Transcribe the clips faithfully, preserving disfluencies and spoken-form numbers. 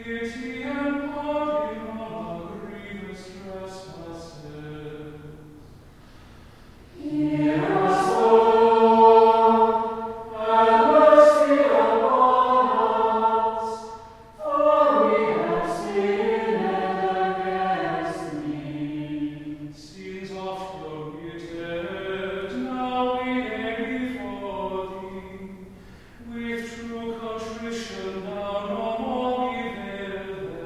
With true contrition now no more be there.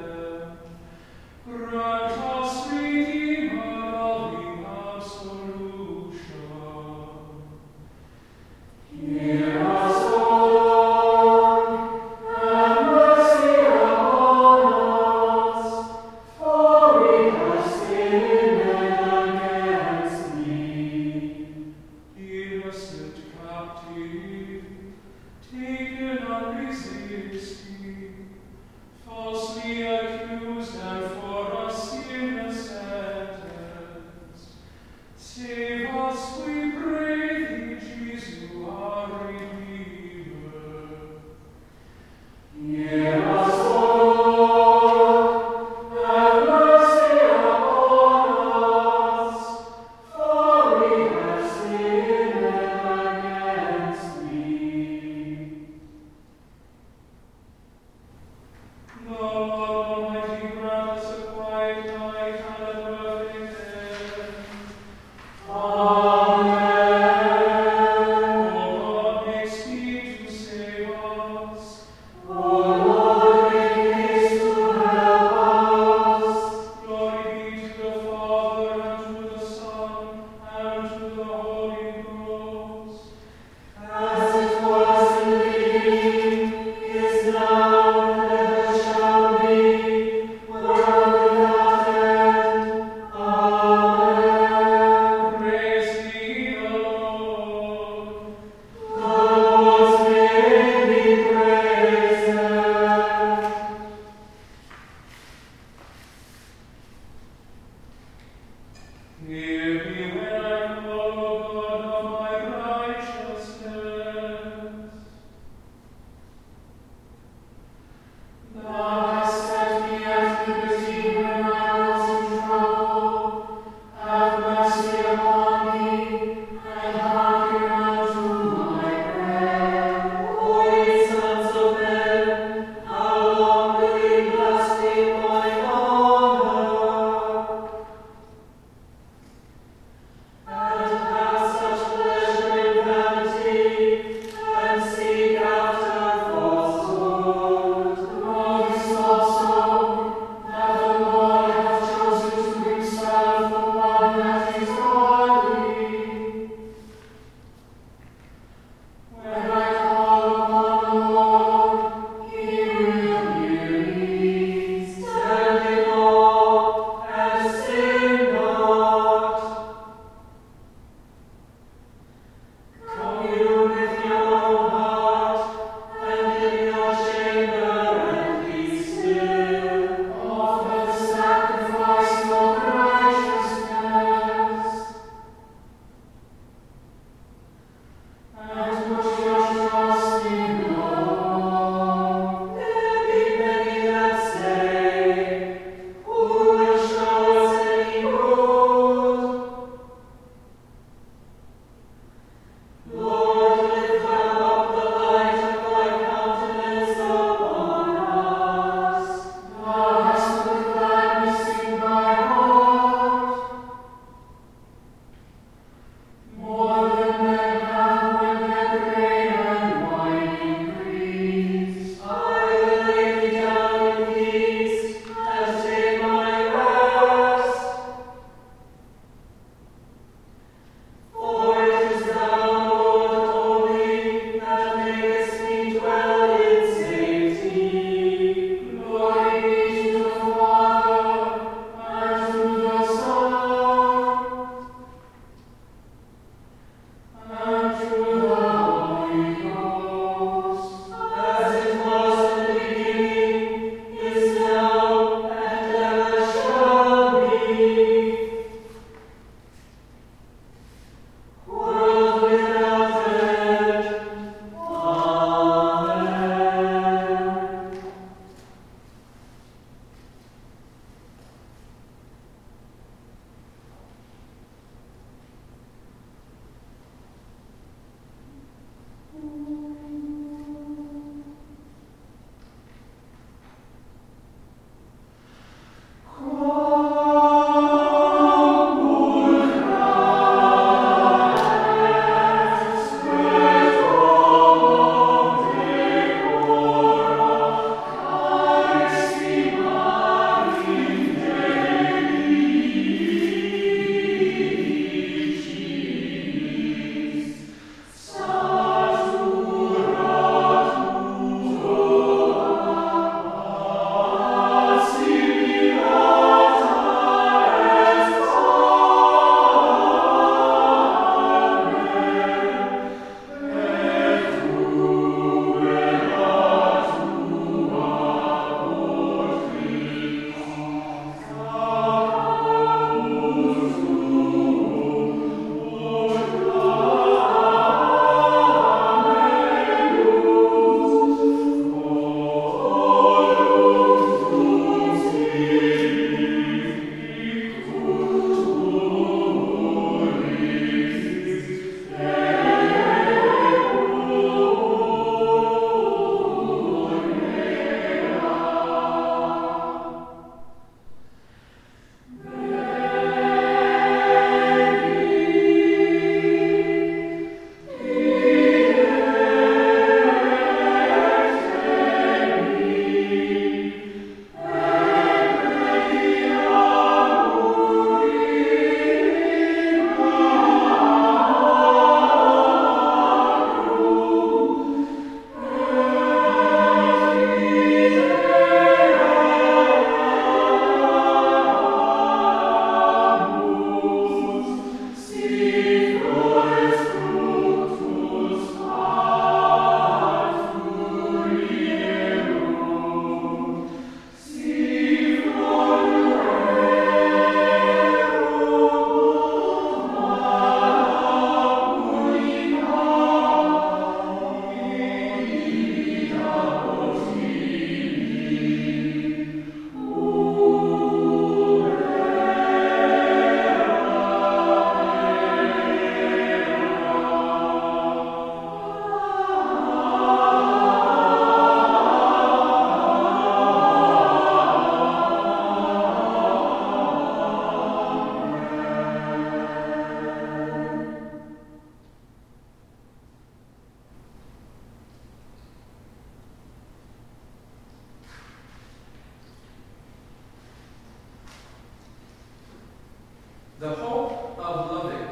The Hope of Loving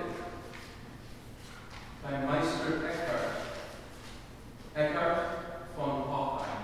by Meister Eckhart, Eckhart von Hoffheim.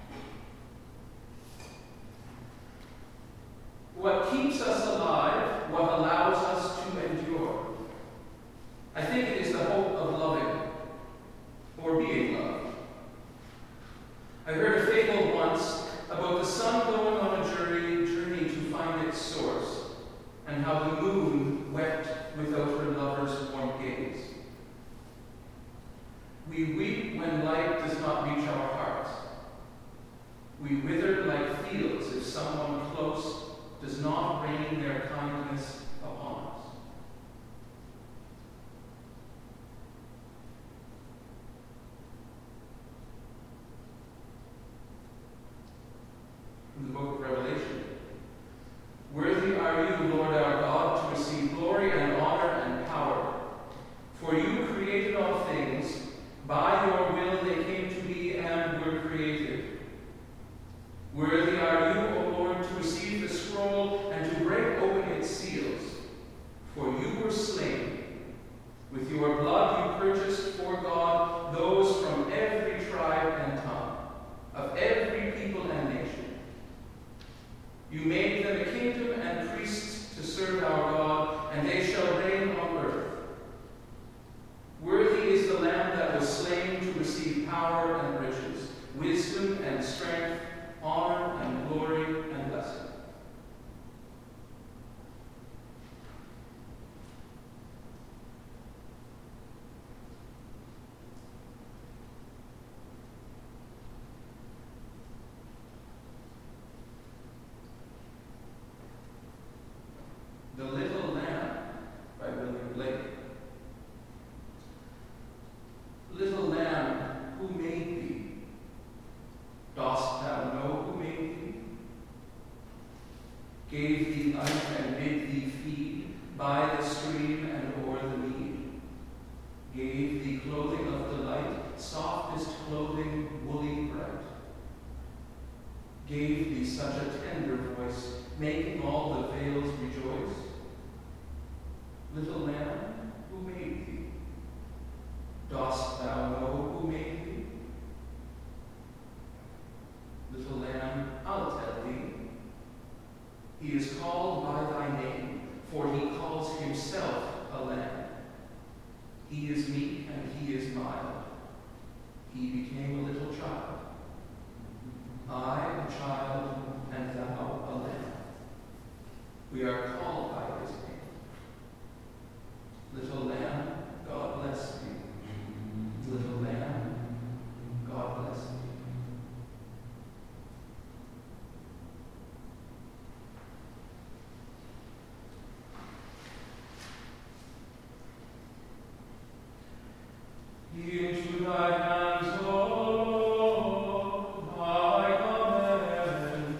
What keeps us alive, what allows us to endure? I think it is the hope of loving, or being loved. I heard a fable once about the sun going on a journey, journey to find its source, and how the moon wept without her lover's warm gaze. We weep when light does not reach our hearts. We wither like fields if someone close does not rain their kindness upon us. From the book of Revelation. Worthy are you, Lord our God, to receive glory and honor and power. For you created all things. By your will they came to be and were created. Worthy are you, O Lord, to receive the scroll and to break open its seals. For you were slain. With your blood you purchased for God those from every tribe and tongue, of every people and nation. You made them a kingdom and priests to serve our God, and they shall reign on earth. Worthy is the Lamb that was slain to receive power and riches, wisdom and strength, honor and glory and blessing. The Little Lamb by William Blake. Little lamb, who made thee? Dost thou know who made thee? Gave thee life and bid thee feed by the stream and o'er the mead. Gave thee clothing of delight, softest clothing, woolly bright. Gave thee such a tender voice, making all the vales rejoice. Little lamb, who made thee? Dost thou know who made thee? Little lamb, I'll tell thee. He is called by thy name, for he calls himself a lamb. He is meek and he is mild. He became a little child. I, a child, and thou, a lamb. We are called by his name. Little lamb, God bless thee. Little lamb, God bless thee. Into thy hands, Lord, I commend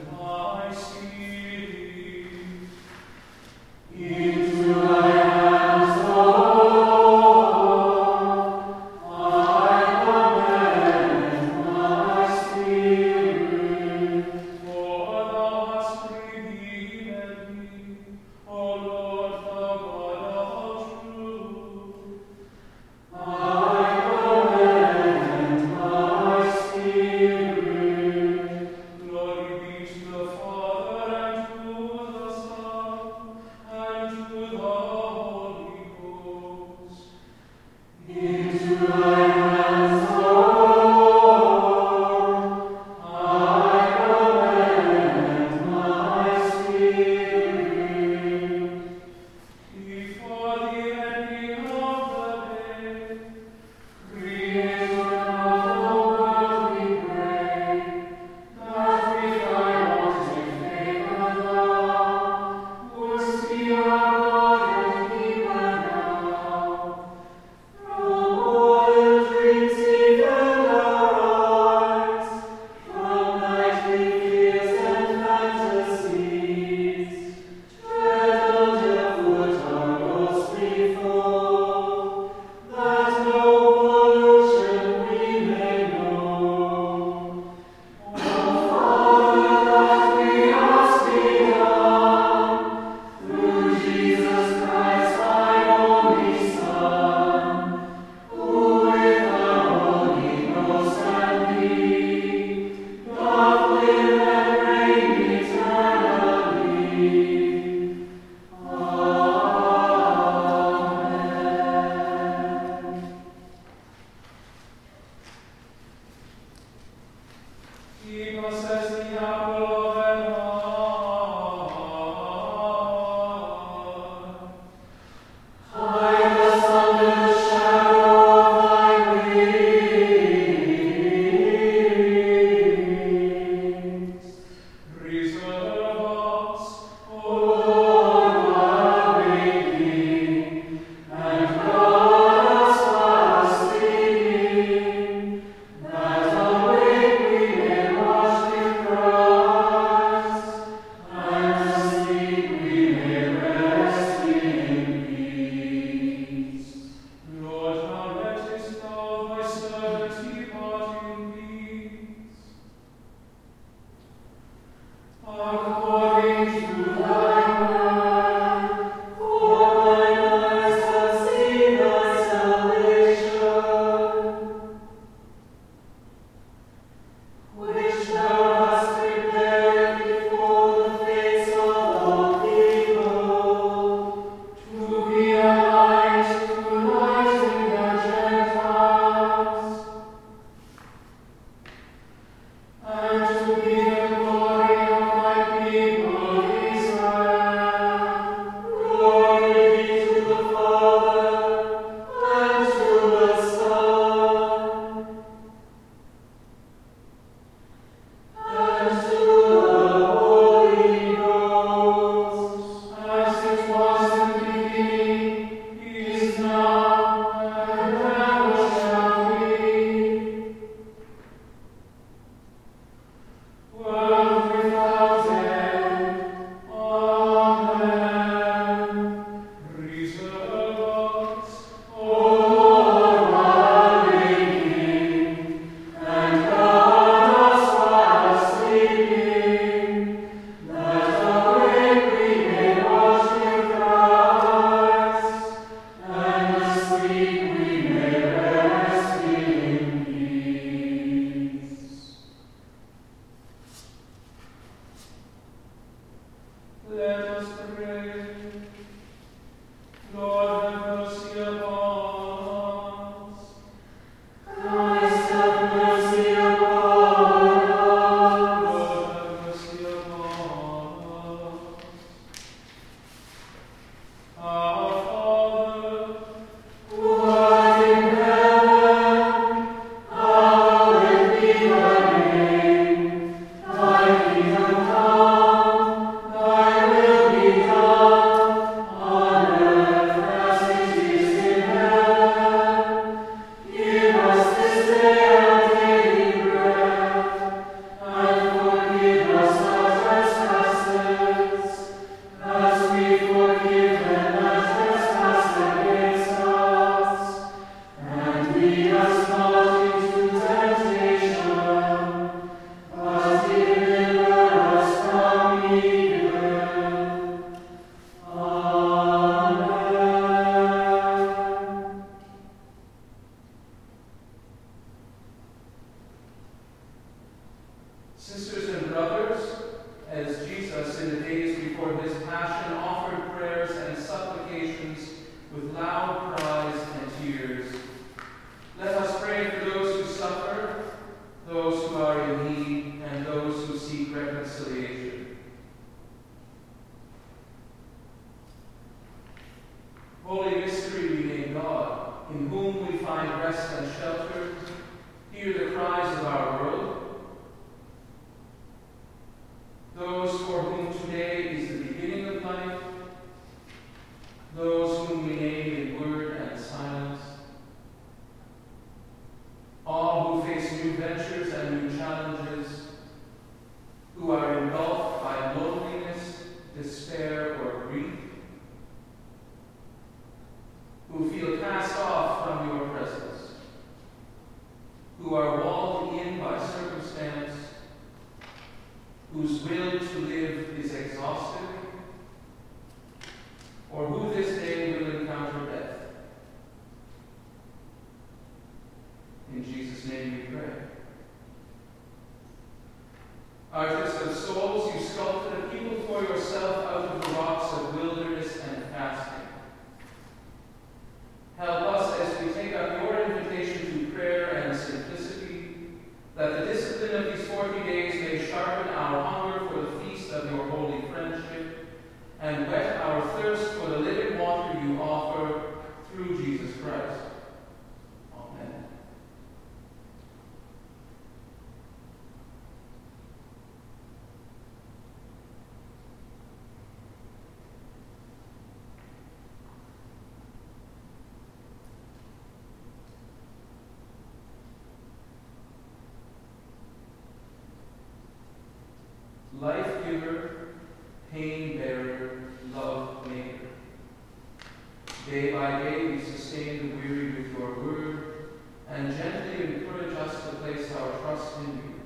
life giver, pain bearer, love maker. Day by day we sustain the weary with your word, and gently encourage us to place our trust in you.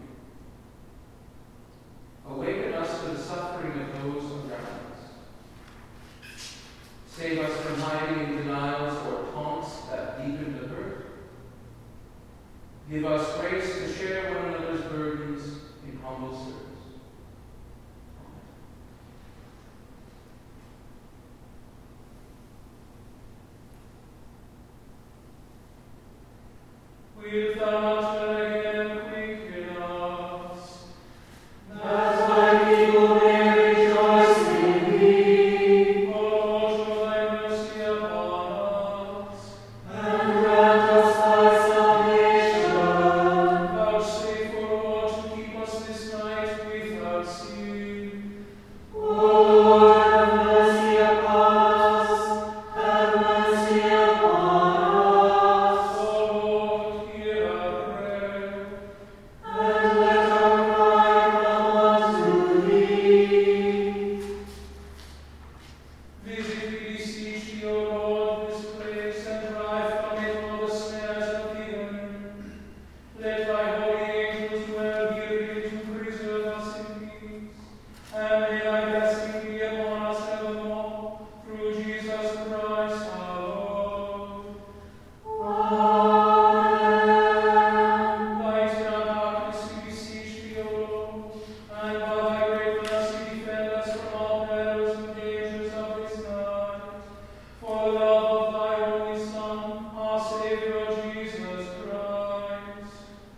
Awaken us to the suffering of those around us. Save us from hiding in denials or taunts that deepen the hurt. Give us grace to share one another's burdens in humble service. Without again quicken us, that thy people may rejoice in thee. O Lord, show thy mercy upon us, and grant us thy salvation. Vouchsafe, O Lord, to keep us this night without sin. O Lord, have mercy upon us, have mercy upon us. O Lord, hear our prayer, and let our cry come unto thee. Visit, we beseech thee, O Lord, this place, and drive from it all the snares of the enemy. Let thy holy angels dwell herein to preserve us in peace, and may thy blessing be upon us evermore, through Jesus Christ our Lord. Amen. Light in our darkness, we beseech thee, O Lord, and by thy great mercy defend us from all perils and dangers of this night. For the love of thy only Son, our Saviour Jesus Christ.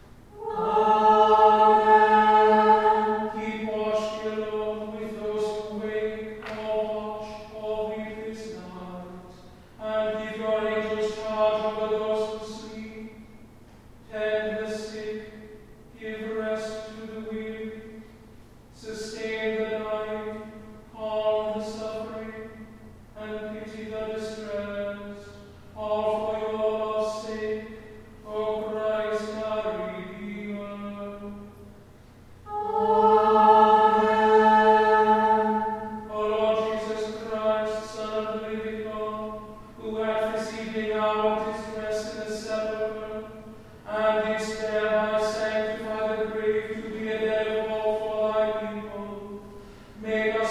Amen. Keep watch, dear Lord, with those who wake, or watch, or weep this night, and give your angels charge over those who sleep. Tend the sick, give rest to the weary, sustain the dying, calm the suffering, and pity the distressed, all for your love's sake, O Christ our Redeemer. Amen. O Lord Jesus Christ, Son of the living God, who at this evening hour didst rest in the sepulchre, and didst thereby sanctify the grave to be a bed of hope for thy people, may